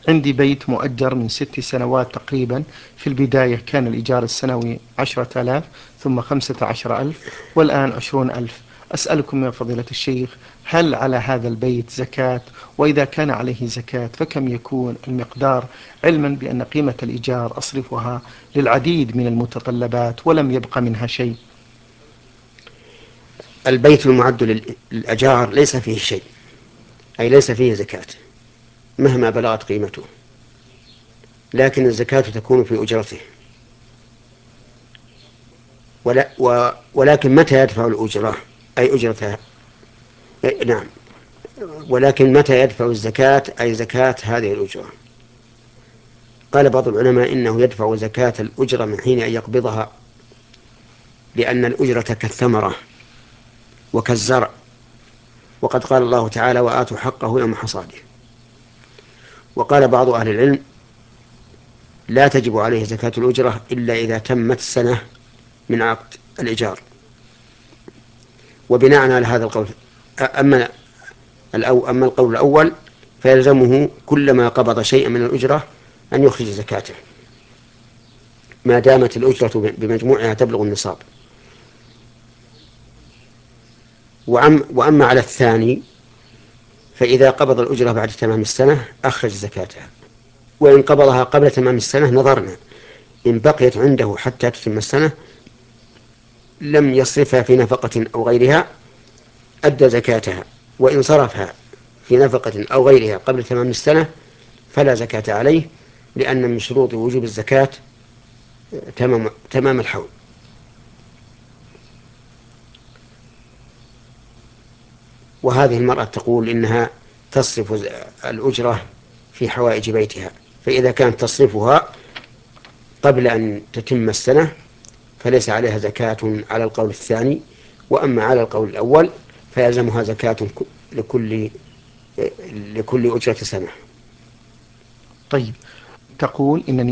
عندي بيت مؤجر من 6 سنوات تقريبا. في البداية كان الإيجار السنوي 10,000، ثم 15,000، والآن 20,000. أسألكم يا فضيلة الشيخ، هل على هذا البيت زكاة؟ وإذا كان عليه زكاة فكم يكون المقدار، علما بأن قيمة الإيجار أصرفها للعديد من المتطلبات ولم يبق منها شيء؟ البيت المعد للأجار ليس فيه شيء، أي ليس فيه زكاة مهما بلغت قيمته، لكن الزكاة تكون في أجرته. ولكن متى يدفع الأجرة، أي أجرتها؟ نعم، ولكن متى يدفع الزكاة، أي زكاة هذه الأجرة؟ قال بعض العلماء إنه يدفع زكاة الأجرة من حين أن يقبضها، لأن الأجرة كالثمرة وكالزرع، وقد قال الله تعالى: وآتوا حقه يوم حصاده. وقال بعض أهل العلم: لا تجب عليه زكاة الأجرة إلا إذا تمت سنة من عقد الإيجار. وبناء على هذا القول، أما القول الأول فيلزمه كلما قبض شيئا من الأجرة أن يخرج زكاته ما دامت الأجرة بمجموعها تبلغ النصاب. وأما على الثاني فإذا قبض الأجرة بعد تمام السنة أخرج زكاتها، وإن قبضها قبل تمام السنة نظرنا، إن بقيت عنده حتى تتم السنة لم يصرفها في نفقة أو غيرها أدى زكاتها، وإن صرفها في نفقة أو غيرها قبل تمام السنة فلا زكاة عليه، لأن من شروط وجوب الزكاة تمام الحول. وهذه المرأة تقول إنها تصرف الأجرة في حوائج بيتها، فإذا كانت تصرفها قبل أن تتم السنة فليس عليها زكاة على القول الثاني، وأما على القول الأول فيلزمها زكاة لكل لكل أجرة سنة. طيب، تقول إنني